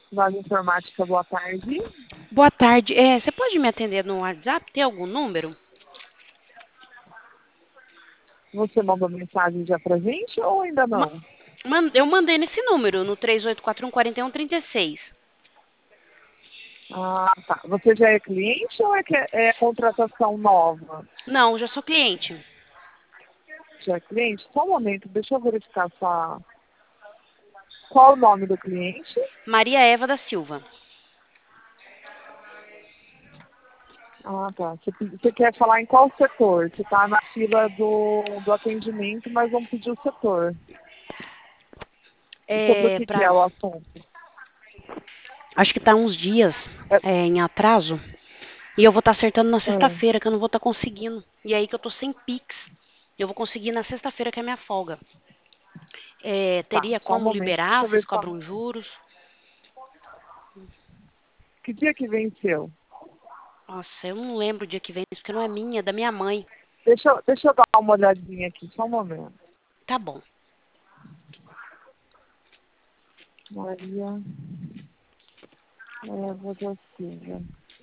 Vale Informática, boa tarde. Boa tarde. Você pode me atender no WhatsApp? Tem algum número? Você mandou mensagem já pra gente ou ainda Ma- não? Eu mandei nesse número, no 3841-4136. Ah, tá. Você já é cliente ou é contratação nova? Não, já sou cliente. Já é cliente? Só um momento, deixa eu verificar sua... Qual o nome do cliente? Maria Eva da Silva. Ah, tá. Você quer falar em qual setor? Você está na fila do atendimento, mas vamos pedir o setor. E sobre o É, que é pra... o assunto? Acho que tá uns dias É, em atraso. E eu vou estar acertando na ah, sexta-feira, que eu não vou estar conseguindo. E aí que eu tô sem Pix. Eu vou conseguir na sexta-feira, que é minha folga. tá, Teria só um como momento. Deixa liberar? eu Vocês ver só. cobram juros? Que dia que venceu? Nossa, eu não lembro o dia que vem, isso porque não é minha, é da minha mãe. Deixa eu dar uma olhadinha aqui, só um momento. Tá bom. Maria Eva da Silva.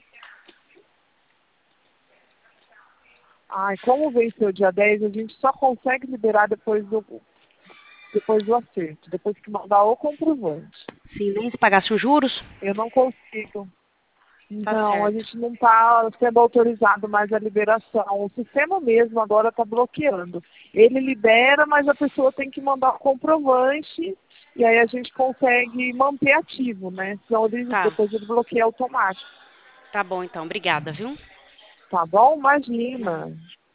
Ai, como venceu dia 10, a gente só consegue liberar depois do acerto, depois que mandar o comprovante. Sim, nem se pagasse os juros? Eu não consigo. Tá Não, a certo. gente não está sendo autorizado mais a liberação. O sistema mesmo agora está bloqueando. Ele libera, mas a pessoa tem que mandar o comprovante e aí a gente consegue manter ativo, né? Senão Tá. depois ele bloqueia automático. Tá bom, então. Obrigada, viu? Tá bom? Imagina.